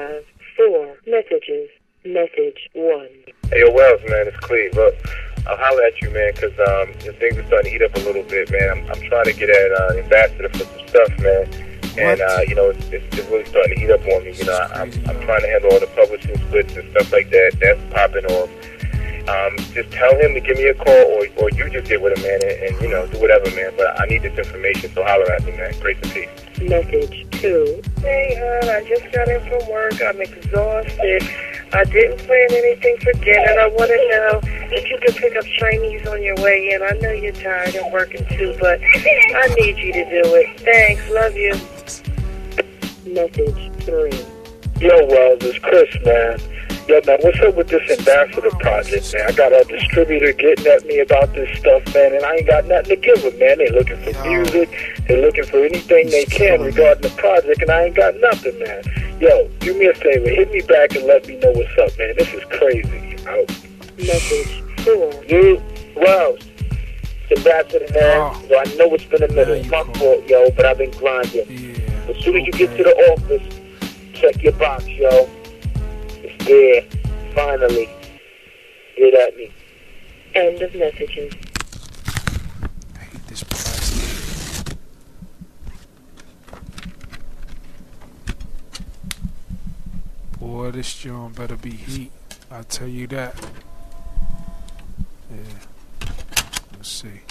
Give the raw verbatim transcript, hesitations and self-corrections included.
have four messages. Message one. Hey, yo, Wells, man, it's Cleve. Look, I'll holler at you, man, because um, things are starting to heat up a little bit, man. I'm, I'm trying to get at uh, ambassador for some stuff, man. And, uh, you know, it's, it's, it's really starting to heat up on me. You know, I, I'm, I'm trying to handle all the publishing splits and stuff like that. That's popping off. Um, just tell him to give me a call, or, or you just get with him, man, and, and, you know, do whatever, man. But I need this information, so holler at me, man. Grace and peace. Message two. Hey, hon, I just got in from work. I'm exhausted. I didn't plan anything for dinner. I want to know if you can pick up Chinese on your way in. I know you're tired and working too, but I need you to do it. Thanks. Love you. Message three. Yo, Wells, it's Chris, man. Yo, man, what's up with this ambassador project, man? I got a distributor getting at me about this stuff, man, and I ain't got nothing to give them, man. They looking for music. They're looking for anything they can regarding the project, and I ain't got nothing, man. Yo, do me a favor. Hit me back and let me know what's up, man. This is crazy. Out. Message four. You, Wells, it's ambassador, man. Oh. So I know it's been a minute. It's my fault, yo, but I've been grinding. Yeah. As soon as you Okay. get to the office, check your box, yo. It's there. Finally. Get at me. End of messages. I hate this plastic. Boy, this joint better be heat. I'll tell you that. Yeah. Let's see.